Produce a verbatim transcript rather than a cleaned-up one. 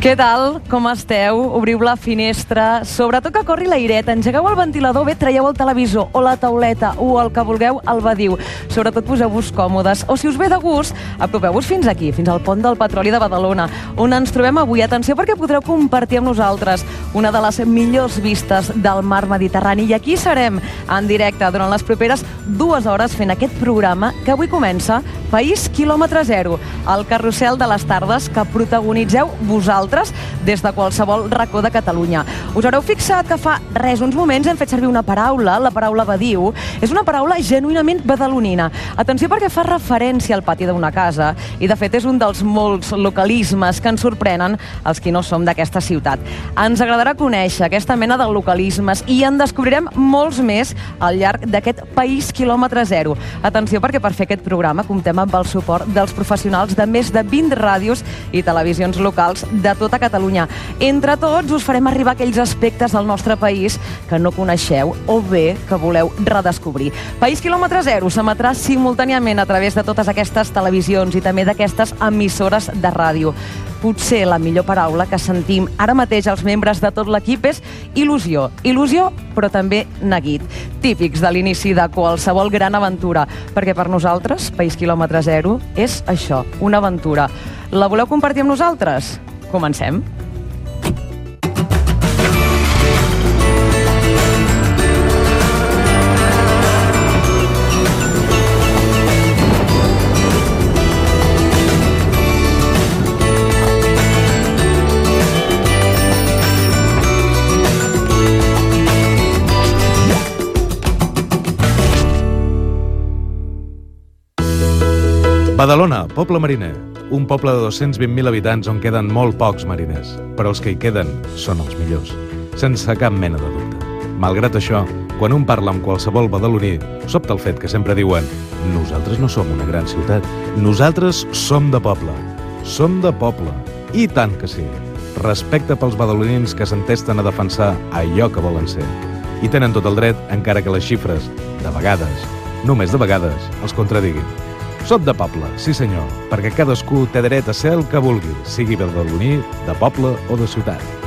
Què tal? Com esteu? Obriu la finestra, sobretot que corri l'airet, engegueu el ventilador, bé, traieu el televisor o la tauleta o el que vulgueu al badiu. Sobretot poseu-vos còmodes o, si us ve de gust, apropeu-vos fins aquí, fins al pont del Petroli de Badalona, on ens trobem avui. Atenció, perquè podreu compartir amb nosaltres una de les millors vistes del mar Mediterrani. I aquí serem en directe durant les properes dues hores fent aquest programa que avui comença País quilòmetre zero, el carrusel de les tardes que protagonitzeu vosaltres des de qualsevol racó de Catalunya. Us haureu fixat que fa res, uns moments, hem fet servir una paraula, la paraula badiu. És una paraula genuïnament badalonina. Atenció, perquè fa referència al pati d'una casa i, de fet, és un dels molts localismes que ens sorprenen els qui no som d'aquesta ciutat. Ens agradarà conèixer aquesta mena de localismes i en descobrirem molts més al llarg d'aquest País quilòmetre zero. Atenció, perquè per fer aquest programa comptem amb el suport dels professionals de més de vint ràdios i televisions locals de tota Catalunya. Entre tots us farem arribar aquells aspectes del nostre país que no coneixeu o bé que voleu redescobrir. País quilòmetre zero s'emetrà simultàniament a través de totes aquestes televisions i també d'aquestes emissores de ràdio. Potser la millor paraula que sentim ara mateix els membres de tot l'equip és il·lusió. Il·lusió, però també neguit. Típics de l'inici de qualsevol gran aventura, perquè per nosaltres, País quilòmetre zero és això, una aventura. La voleu compartir amb nosaltres? Comencem. Badalona, poble mariner. Un poble de dos-cents vint mil habitants on queden molt pocs mariners, però els que hi queden són els millors, sense cap mena de dubte. Malgrat això, quan un parla amb qualsevol badaloní, sobta el fet que sempre diuen «Nosaltres no som una gran ciutat, nosaltres som de poble, som de poble». I tant que sí. Respecte pels badalonins que s'entesten a defensar allò que volen ser. I tenen tot el dret, encara que les xifres, de vegades, només de vegades, els contradiguin. Soc de poble, sí senyor, perquè cadascú té dret a ser el que vulgui, sigui badaloní, de poble o de ciutat.